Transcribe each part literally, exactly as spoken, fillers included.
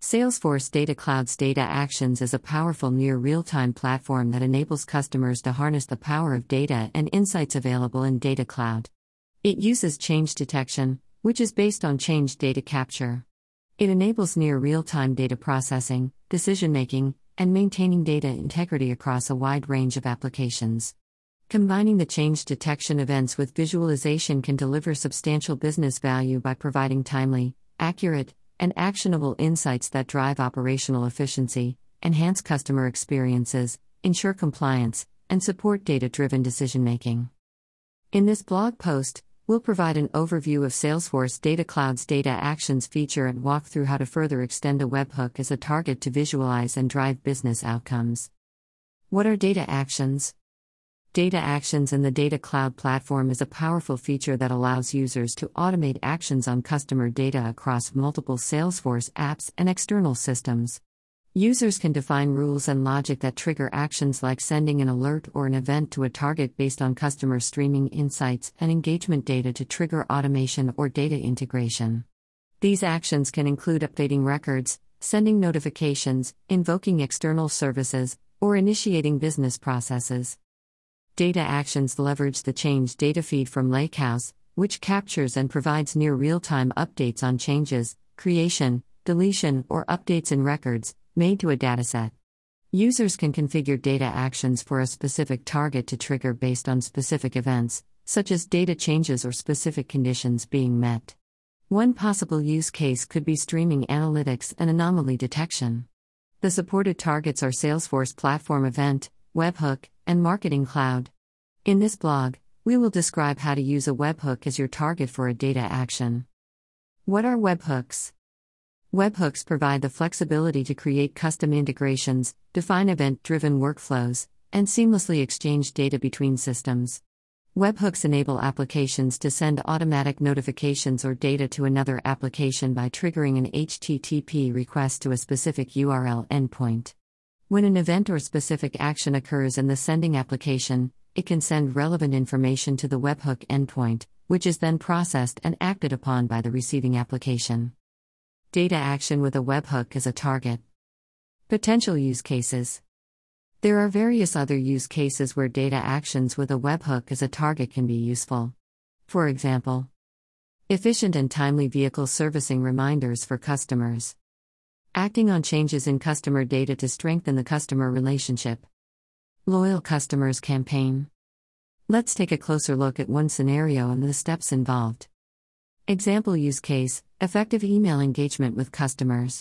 Salesforce Data Cloud's Data Actions is a powerful near real-time platform that enables customers to harness the power of data and insights available in Data Cloud. It uses change detection, which is based on change data capture. It enables near real-time data processing, decision-making, and maintaining data integrity across a wide range of applications. Combining the change detection events with visualization can deliver substantial business value by providing timely, accurate, and actionable insights that drive operational efficiency, enhance customer experiences, ensure compliance, and support data-driven decision-making. In this blog post, we'll provide an overview of Salesforce Data Cloud's Data Actions feature and walk through how to further extend a webhook as a target to visualize and drive business outcomes. What are data actions? Data Actions in the Data Cloud platform is a powerful feature that allows users to automate actions on customer data across multiple Salesforce apps and external systems. Users can define rules and logic that trigger actions like sending an alert or an event to a target based on customer streaming insights and engagement data to trigger automation or data integration. These actions can include updating records, sending notifications, invoking external services, or initiating business processes. Data Actions leverage the change data feed from Lakehouse, which captures and provides near real-time updates on changes, creation, deletion, or updates in records made to a dataset. Users can configure data actions for a specific target to trigger based on specific events, such as data changes or specific conditions being met. One possible use case could be streaming analytics and anomaly detection. The supported targets are Salesforce Platform Event, Webhook, and Marketing Cloud. In this blog, we will describe how to use a webhook as your target for a data action. What are webhooks? Webhooks provide the flexibility to create custom integrations, define event-driven workflows, and seamlessly exchange data between systems. Webhooks enable applications to send automatic notifications or data to another application by triggering an H T T P request to a specific U R L endpoint. When an event or specific action occurs in the sending application, it can send relevant information to the webhook endpoint, which is then processed and acted upon by the receiving application. Data action with a webhook as a target. Potential use cases. There are various other use cases where data actions with a webhook as a target can be useful. For example, efficient and timely vehicle servicing reminders for customers. Acting on changes in customer data to strengthen the customer relationship. Loyal Customers campaign. Let's take a closer look at one scenario and the steps involved. Example use case: effective email engagement with customers.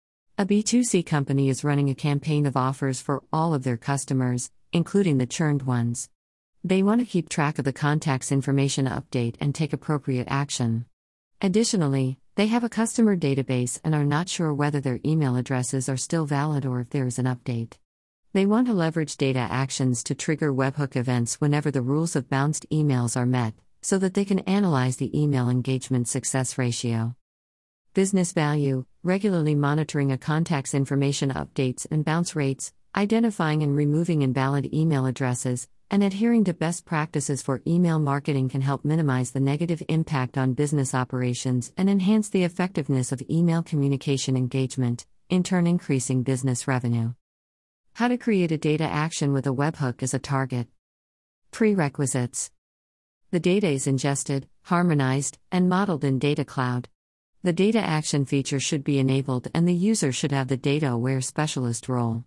A B two C company is running a campaign of offers for all of their customers, including the churned ones. They want to keep track of the contact's information update and take appropriate action. Additionally, they have a customer database and are not sure whether their email addresses are still valid or if there is an update. They want to leverage data actions to trigger webhook events whenever the rules of bounced emails are met, so that they can analyze the email engagement success ratio. Business value: regularly monitoring a contact's information updates and bounce rates, identifying and removing invalid email addresses, and adhering to best practices for email marketing can help minimize the negative impact on business operations and enhance the effectiveness of email communication engagement, in turn increasing business revenue. How to create a data action with a webhook as a target. Prerequisites. The data is ingested, harmonized, and modeled in Data Cloud. The data action feature should be enabled and the user should have the data-aware specialist role.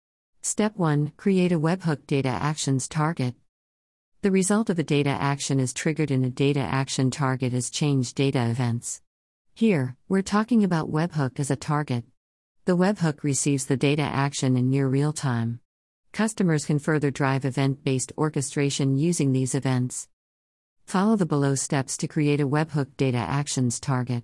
Step one. Create a webhook data actions target. The result of a data action is triggered in a data action target as change data events. Here, we're talking about webhook as a target. The webhook receives the data action in near real time. Customers can further drive event-based orchestration using these events. Follow the below steps to create a webhook data actions target.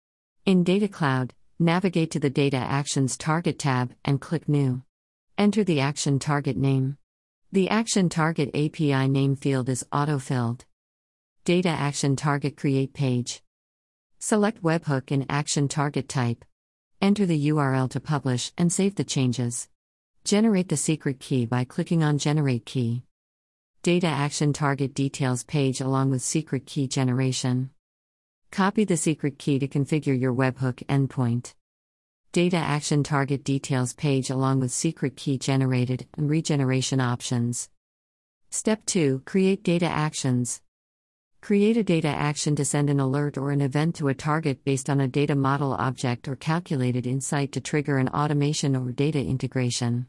In Data Cloud, navigate to the Data Actions Target tab and click New. Enter the action target name. The action target A P I name field is auto-filled. Data action target create page. Select webhook in action target type. Enter the U R L to publish and save the changes. Generate the secret key by clicking on Generate Key. Data Action Target Details page along with secret key generation. Copy the secret key to configure your webhook endpoint. Data Action Target Details page along with secret key generated and regeneration options. Step two. Create data actions. Create a data action to send an alert or an event to a target based on a data model object or calculated insight to trigger an automation or data integration.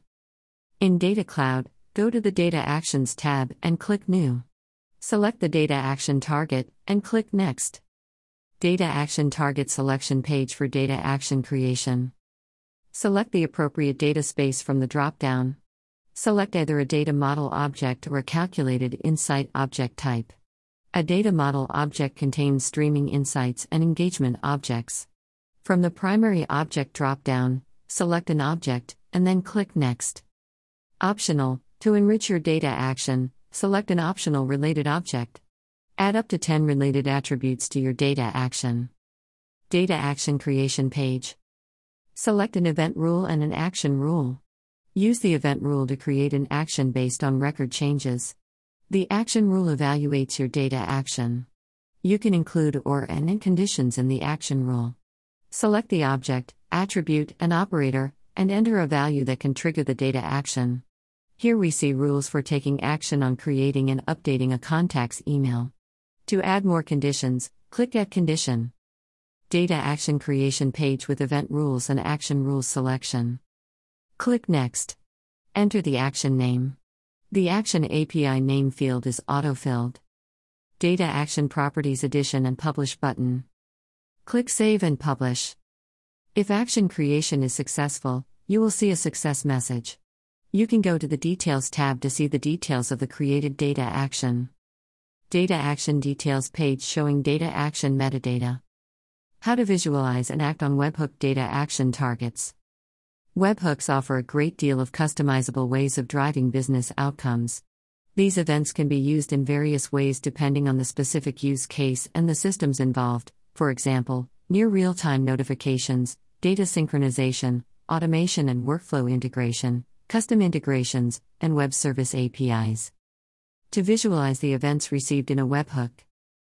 In Data Cloud, go to the Data Actions tab and click New. Select the data action target and click Next. Data Action Target Selection page for data action creation. Select the appropriate data space from the drop-down. Select either a data model object or a calculated insight object type. A data model object contains streaming insights and engagement objects. From the primary object drop-down, select an object, and then click Next. Optional, to enrich your data action, select an optional related object. Add up to ten related attributes to your data action. Data Action Creation page. Select an event rule and an action rule. Use the event rule to create an action based on record changes. The action rule evaluates your data action. You can include or and and conditions in the action rule. Select the object, attribute, and operator, and enter a value that can trigger the data action. Here we see rules for taking action on creating and updating a contact's email. To add more conditions, click Add Condition. Data Action Creation page with event rules and action rules selection. Click Next. Enter the action name. The Action A P I name field is auto-filled. Data Action Properties Edition and Publish button. Click Save and Publish. If action creation is successful, you will see a success message. You can go to the Details tab to see the details of the created data action. Data Action Details page showing data action metadata. How to visualize and act on webhook data action targets. Webhooks offer a great deal of customizable ways of driving business outcomes. These events can be used in various ways depending on the specific use case and the systems involved, for example, near real-time notifications, data synchronization, automation and workflow integration, custom integrations, and web service A P Is. To visualize the events received in a webhook,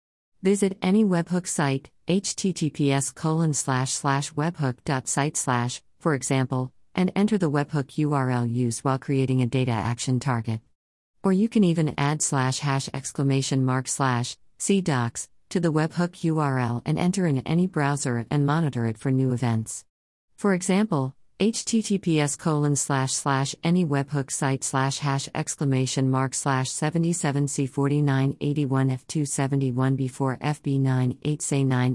visit any webhook site, https colon slash slash webhook.site slash, for example, and enter the webhook U R L used while creating a data action target. Or you can even add slash hash exclamation mark slash cdocs to the webhook U R L and enter in any browser and monitor it for new events. For example, https colon slash slash any webhook site slash hash exclamation mark slash seventy-seven c forty-nine eighty-one f two seventy-one before f b nine eight c nine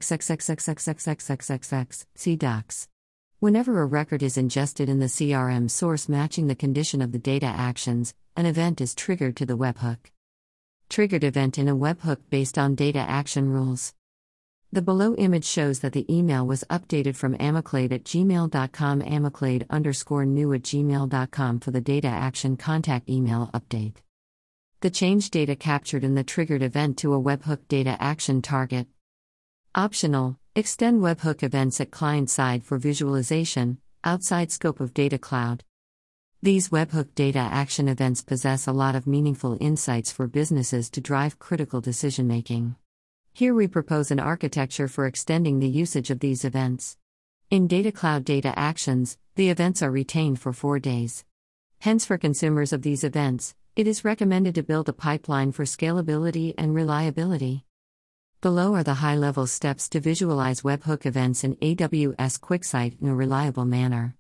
xxxxxxxxxxxxx cdocs. Whenever a record is ingested in the C R M source matching the condition of the data actions, an event is triggered to the webhook. Triggered event in a webhook based on data action rules. The below image shows that the email was updated from amiclade at gmail dot com amiclade underscore new at gmail dot com for the data action contact email update. The change data captured in the triggered event to a webhook data action target. Optional, extend webhook events at client side for visualization, outside scope of Data Cloud. These webhook data action events possess a lot of meaningful insights for businesses to drive critical decision making. Here we propose an architecture for extending the usage of these events. In Data Cloud data actions, the events are retained for four days. Hence, for consumers of these events, it is recommended to build a pipeline for scalability and reliability. Below are the high-level steps to visualize webhook events in A W S QuickSight in a reliable manner.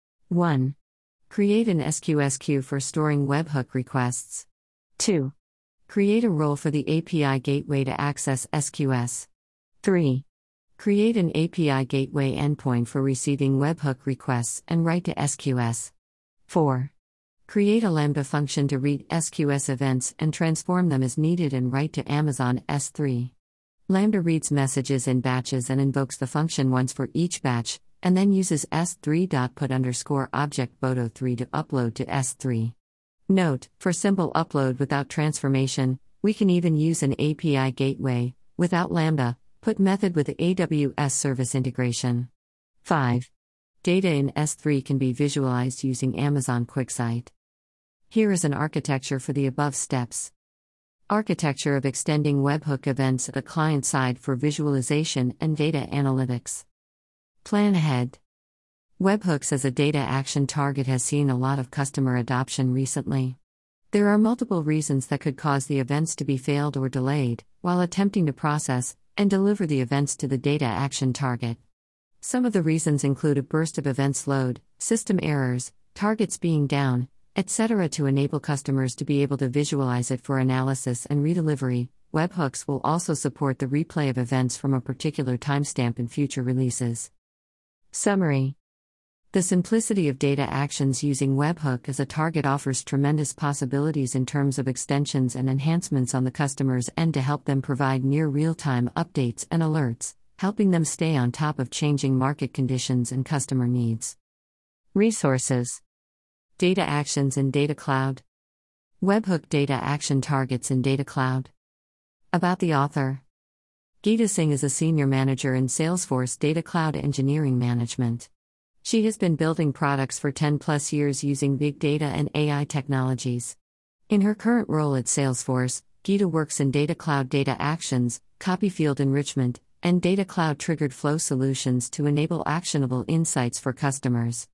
one. Create an S Q S queue for storing webhook requests. two. Create a role for the A P I gateway to access S Q S. three. Create an A P I gateway endpoint for receiving webhook requests and write to S Q S. four. Create a Lambda function to read S Q S events and transform them as needed and write to Amazon S three. Lambda reads messages in batches and invokes the function once for each batch, and then uses S three.put underscore object boto three to upload to S three. Note, for simple upload without transformation, we can even use an A P I gateway, without Lambda, put method with A W S service integration. five. Data in S three can be visualized using Amazon QuickSight. Here is an architecture for the above steps. Architecture of extending webhook events at the client side for visualization and data analytics. Plan ahead. Webhooks as a data action target has seen a lot of customer adoption recently. There are multiple reasons that could cause the events to be failed or delayed, while attempting to process and deliver the events to the data action target. Some of the reasons include a burst of events load, system errors, targets being down, et cetera. To enable customers to be able to visualize it for analysis and redelivery, webhooks will also support the replay of events from a particular timestamp in future releases. Summary. The simplicity of data actions using webhook as a target offers tremendous possibilities in terms of extensions and enhancements on the customer's end to help them provide near real-time updates and alerts, helping them stay on top of changing market conditions and customer needs. Resources. Data actions in Data Cloud. Webhook data action targets in Data Cloud. About the author. Geeta Singh is a senior manager in Salesforce Data Cloud Engineering Management. She has been building products for ten plus years using big data and A I technologies. In her current role at Salesforce, Geeta works in Data Cloud data actions, copy field enrichment, and Data Cloud triggered flow solutions to enable actionable insights for customers.